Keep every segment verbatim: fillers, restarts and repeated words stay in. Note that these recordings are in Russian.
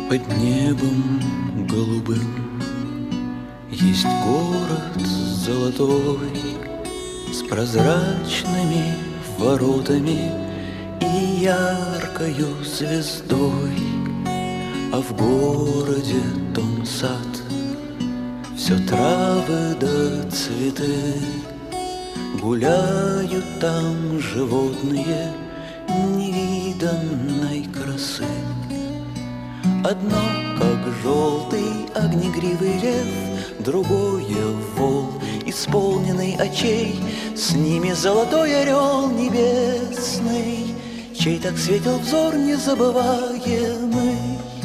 Под небом голубым есть город золотой с прозрачными воротами и яркою звездой. А в городе том сад, все травы да цветы, гуляют там животные невиданной красы. Одно, как желтый огнегривый лев, другое вол, исполненный очей, с ними золотой орел небесный, чей так светил взор незабываемый.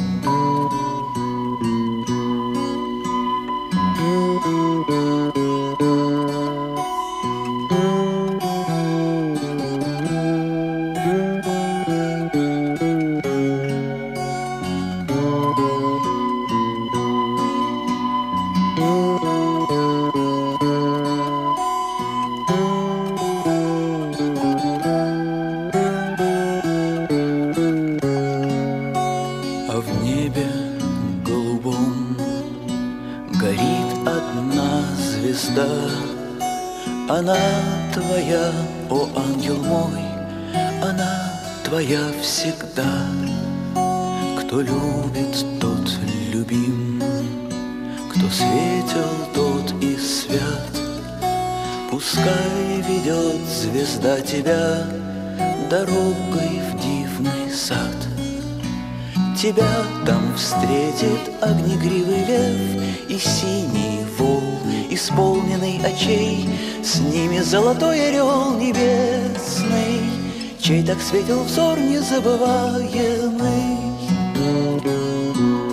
А в небе голубом горит одна звезда. Она твоя, о ангел мой, она твоя всегда. Кто любит, тот любим, кто светил, тот и свят. Пускай ведет звезда тебя дорогой в дивный сад. Тебя там встретит огнегривый лев и синий вол, исполненный очей, с ними золотой орел небесный, чей так светил взор незабываемый.